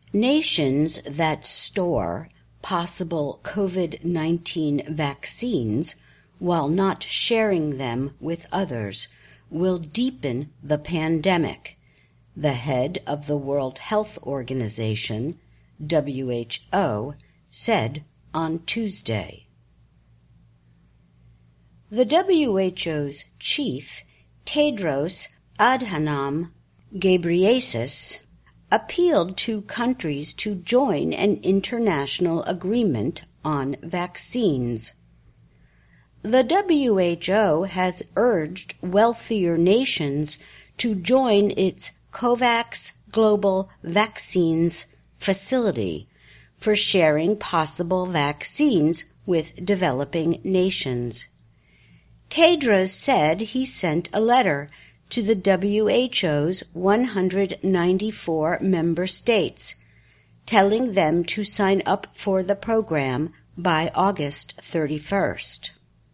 Nations that store possible COVID-19 vaccines while not sharing them with others will deepen the pandemic, the head of the World Health Organization, WHO, said on Tuesday. The WHO's chief, Tedros Adhanom Ghebreyesus, appealed to countries to join an international agreement on vaccines. The WHO has urged wealthier nations to join its COVAX Global Vaccines Facility for sharing possible vaccines with developing nations. Tedros said he sent a letter to the WHO's 194 member states, telling them to sign up for the program by August 31st.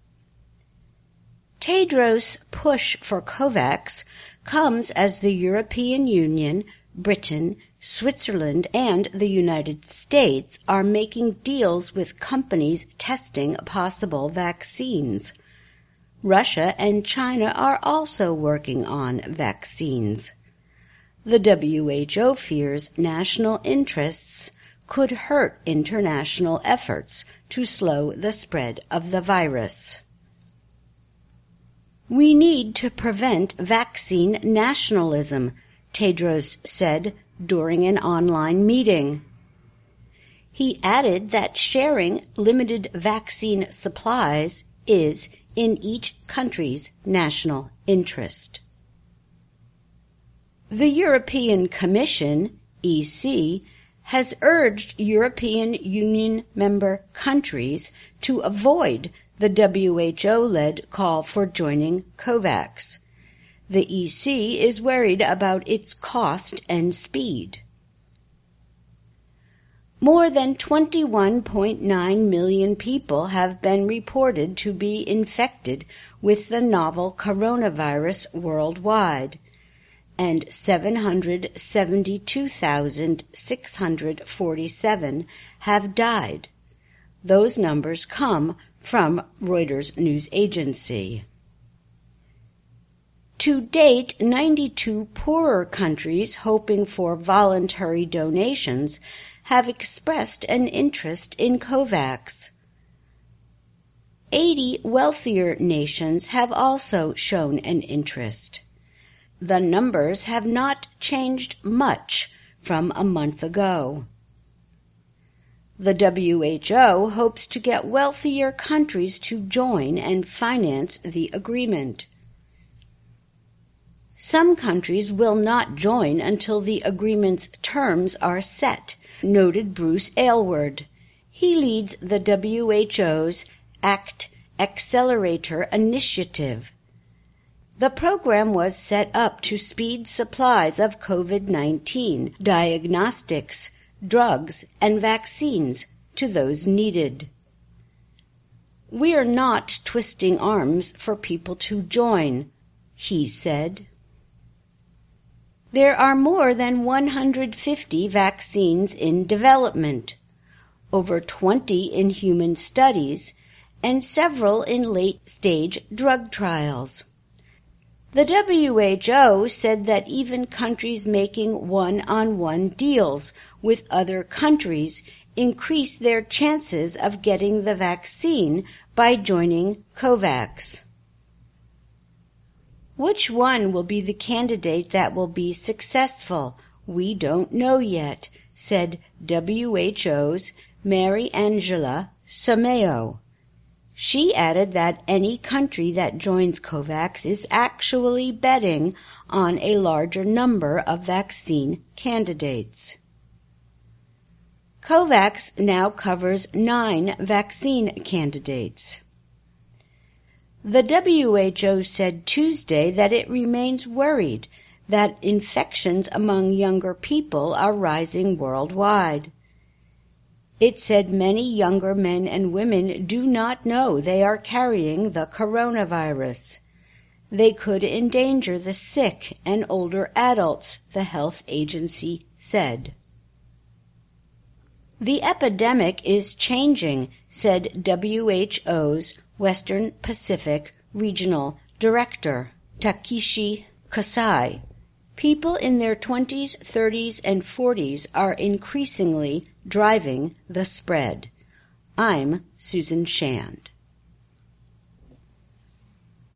Tedros' push for COVAX comes as the European Union, Britain, Switzerland, and the United States are making deals with companies testing possible vaccines. Russia and China are also working on vaccines. The WHO fears national interests could hurt international efforts to slow the spread of the virus. We need to prevent vaccine nationalism, Tedros said during an online meeting. He added that sharing limited vaccine supplies is in each country's national interest. The European Commission, EC, has urged European Union member countries to avoid the WHO-led call for joining COVAX. The EC is worried about its cost and speed. More than 21.9 million people have been reported to be infected with the novel coronavirus worldwide, and 772,647 have died. Those numbers come from Reuters news agency. To date, 92 poorer countries hoping for voluntary donations have expressed an interest in COVAX. 80 wealthier nations have also shown an interest. The numbers have not changed much from a month ago. The WHO hopes to get wealthier countries to join and finance the agreement. Some countries will not join until the agreement's terms are set, noted Bruce Aylward. He leads the WHO's ACT Accelerator initiative. The program was set up to speed supplies of COVID-19 diagnostics, drugs, and vaccines to those needed. We are not twisting arms for people to join, he said. There are more than 150 vaccines in development, over 20 in human studies, and several in late-stage drug trials. The WHO said that even countries making one-on-one deals with other countries increase their chances of getting the vaccine by joining COVAX. Which one will be the candidate that will be successful? We don't know yet, said WHO's Mariangela Someo. She added that any country that joins COVAX is actually betting on a larger number of vaccine candidates. COVAX now covers 9 vaccine candidates. The WHO said Tuesday that it remains worried that infections among younger people are rising worldwide. It said many younger men and women do not know they are carrying the coronavirus. They could endanger the sick and older adults, the health agency said. The epidemic is changing, said WHO's Western Pacific Regional Director, Takeshi Kasai. People in their 20s, 30s, and 40s are increasingly driving the spread. I'm Susan Shand.